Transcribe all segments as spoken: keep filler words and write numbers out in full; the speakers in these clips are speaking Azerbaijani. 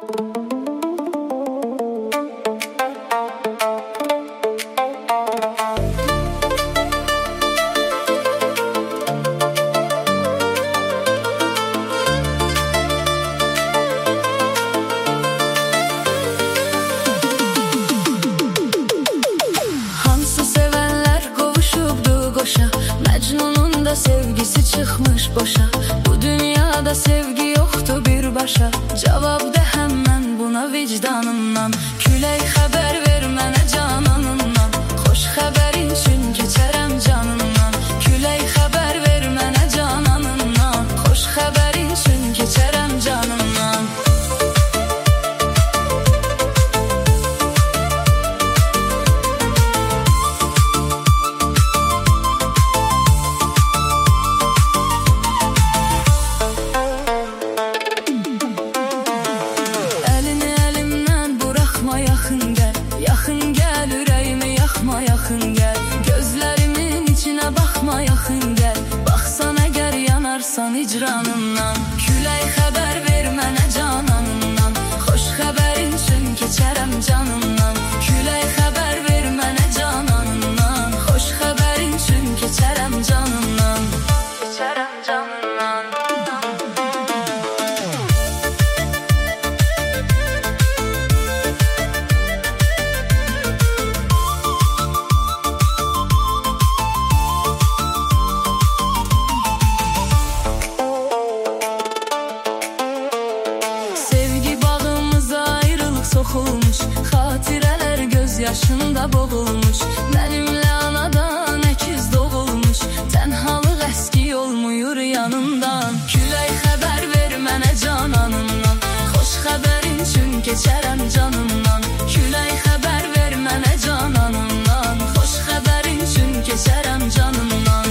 Mecnun'un da sevgisi çıkmış boşa. Bu dünyada sevgi yoktu bir başa. Cevap de hemen buna vicdanından. Küley haber ver mənə cananından. Xoş xəbərin üçün keçərəm canından. Küley haber ver mənə cananından. Xoş xəbərin üçün keçərəm canından. Yaxın gəl, ürəyimi yaxma, yaxın gəl. Gözlərimin içinə baxma, yaxın gəl. Baxsan əgər yanarsan icranından. Külək xəbər ver mənə cananından. Xoş xəbərin üçün keçərəm canından. Külək xəbər ver mənə cananından. Xoş xəbərin üçün keçərəm canından. Keçərəm canından. Soxulmuş, xatirələr göz yaşında boğulmuş. Mənimlə anadan əkiz doğulmuş. Tənhalıq əski olmuyur yanımdan. Külək xəbər ver mənə cananından. Xoş xəbərin üçün keçərəm canımdan. Külək xəbər ver mənə cananından. Xoş xəbərin üçün keçərəm canımdan.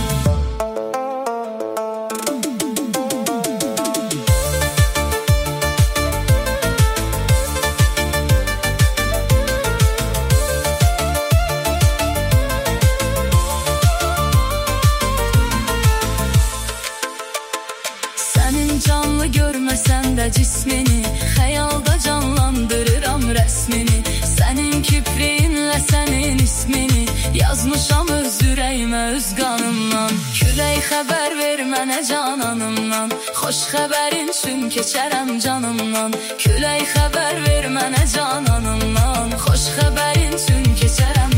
Canlı görməsən də cismini, xəyalda canlandırıram rəsmini. Sənin kipriyinlə sənin ismini yazmışam öz ürəyimə, öz qanımdan. Külək xəbər ver mənə cananımdan. Xoş xəbərin üçün keçərəm canımdan. Külək xəbər ver mənə cananımdan. Xoş xəbərin üçün keçərəm